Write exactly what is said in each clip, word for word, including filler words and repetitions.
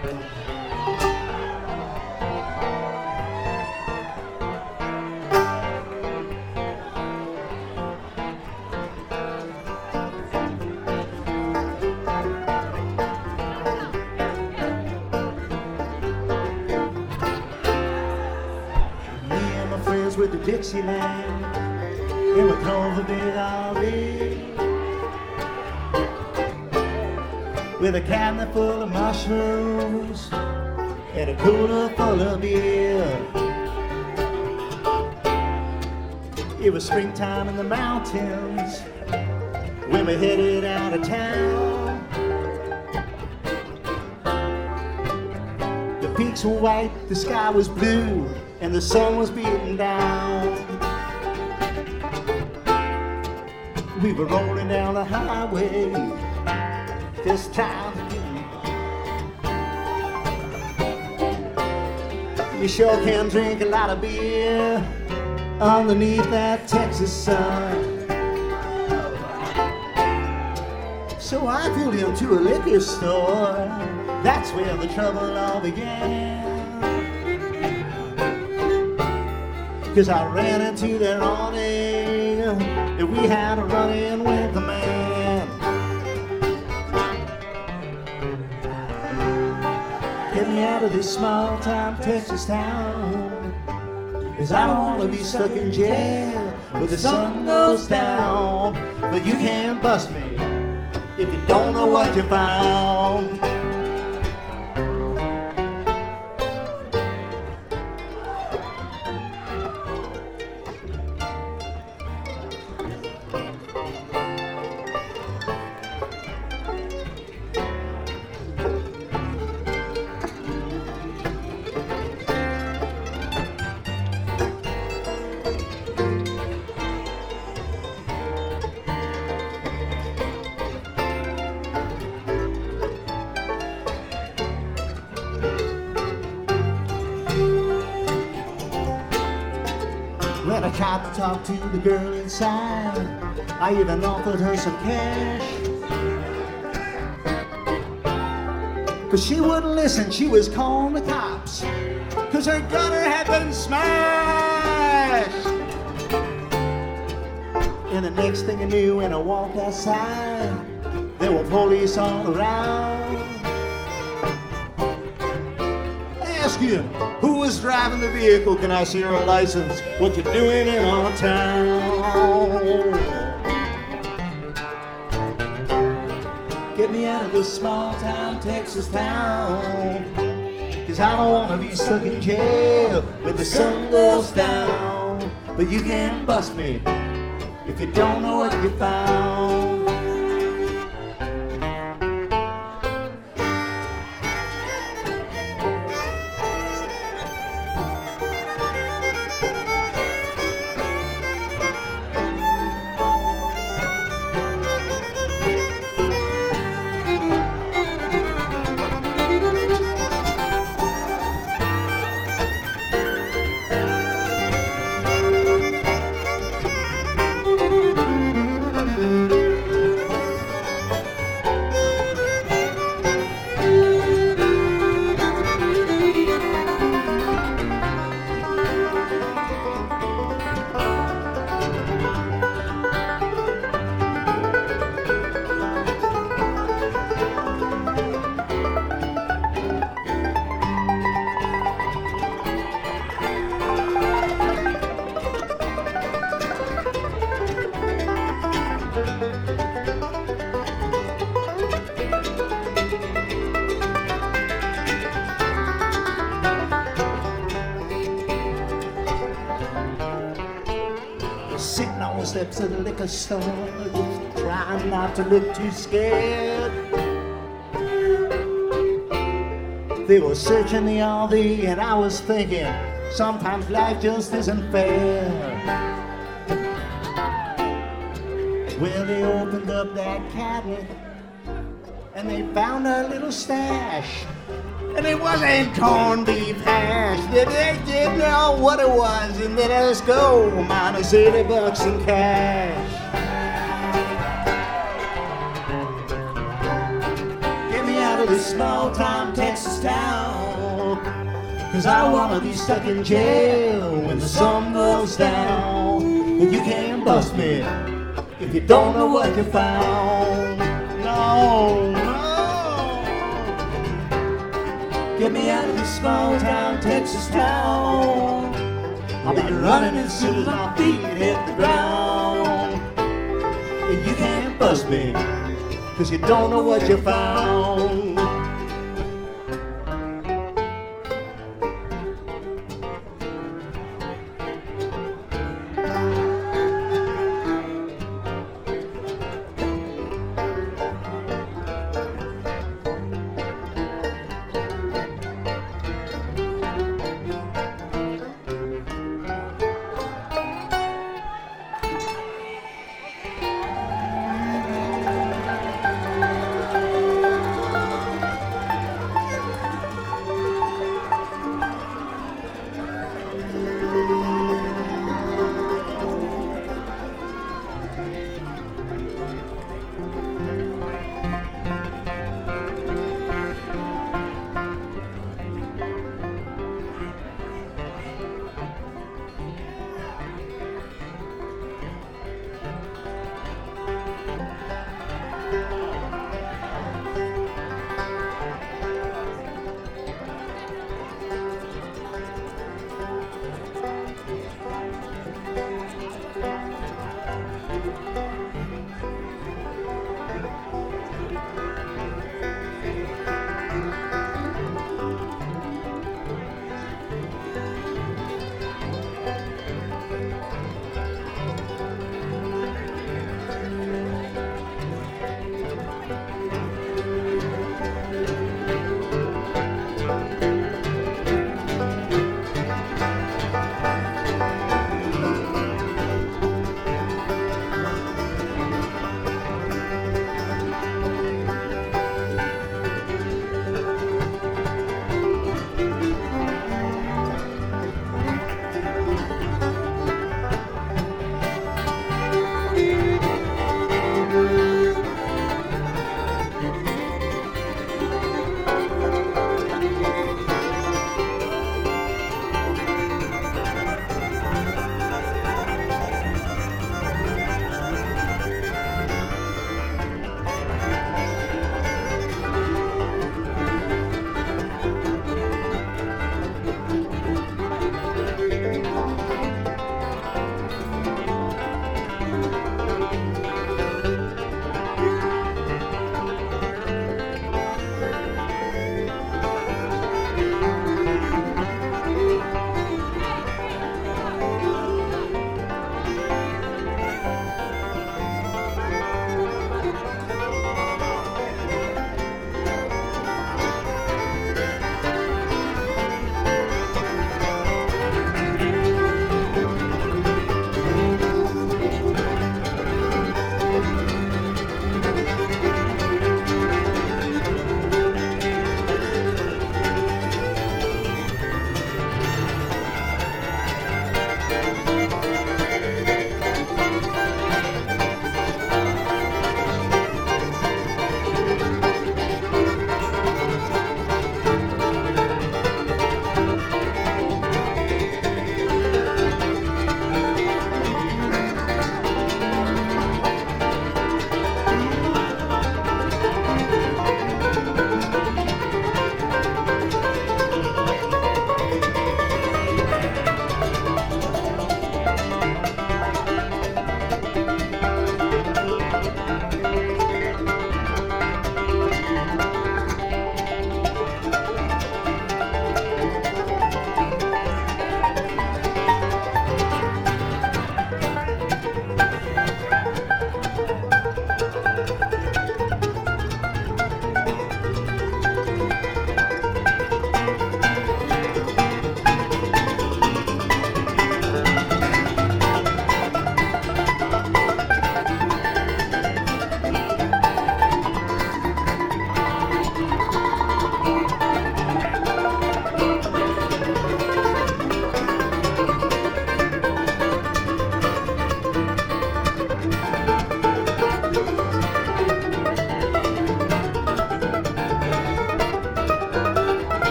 With the Dixieland in a Clover big R V, with a cabinet full of mushrooms and a cooler full of beer. It was springtime in the mountains when we headed out of town. The peaks were white, the sky was blue, and the sun was beating down. We were rolling down the highway this time. You sure can drink a lot of beer underneath that Texas sun. So I pulled into a liquor store. That's where the trouble all began. 'Cause I ran into their awning, and we had a run-in with the man. Get me out of this small-time Texas town, 'cause I don't want to be stuck in jail where the sun goes down. But you can't bust me if you don't know what you found. When I tried to talk to the girl inside, I even offered her some cash. But she wouldn't listen, she was calling the cops, 'cause her gutter had been smashed. And the next thing I knew, when I walked outside, there were police all around. Ask you, who was driving the vehicle? Can I see your license? What you doing in our town? Get me out of this small-town Texas town, 'cause I don't want to be stuck in jail when the sun goes down. But you can't bust me if you don't know what you found. Sitting on the steps of the liquor store, just trying not to look too scared. They were searching the R V, and I was thinking, sometimes life just isn't fair. Well, they opened up that cabinet, and they found a little stash. And it wasn't corned beef hash. They, they didn't know what it was, and they let us go minus eighty bucks in cash. Get me out out of this small-time Texas town, 'cause I wanna be stuck in jail when the sun goes down. And you can't bust me if you don't know what you found. No, no. Get me out of this small-town Texas town. I'll be running as soon as my feet hit the ground. And you can't bust me 'cause you don't know what you found.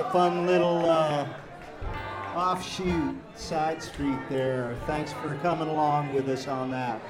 fun little uh, offshoot side street there. Thanks for coming along with us on that.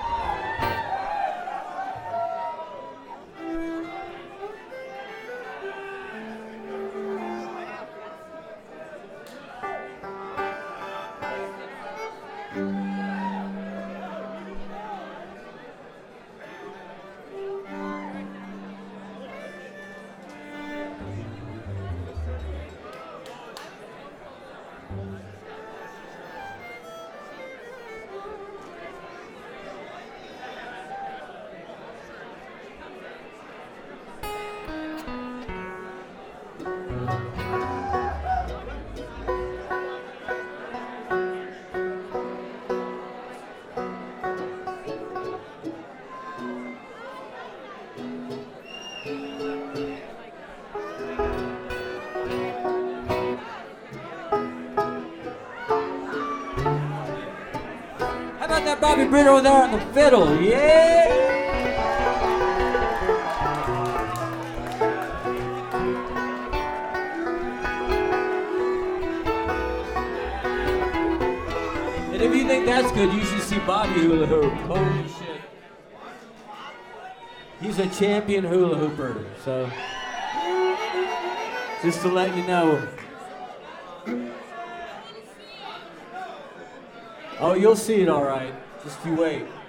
That Bobby Britt over there on the fiddle, yeah! And if you think that's good, you should see Bobby hula hoop. Holy shit. He's a champion hula hooper, so just to let you know. Oh, you'll see it all right. Just you wait.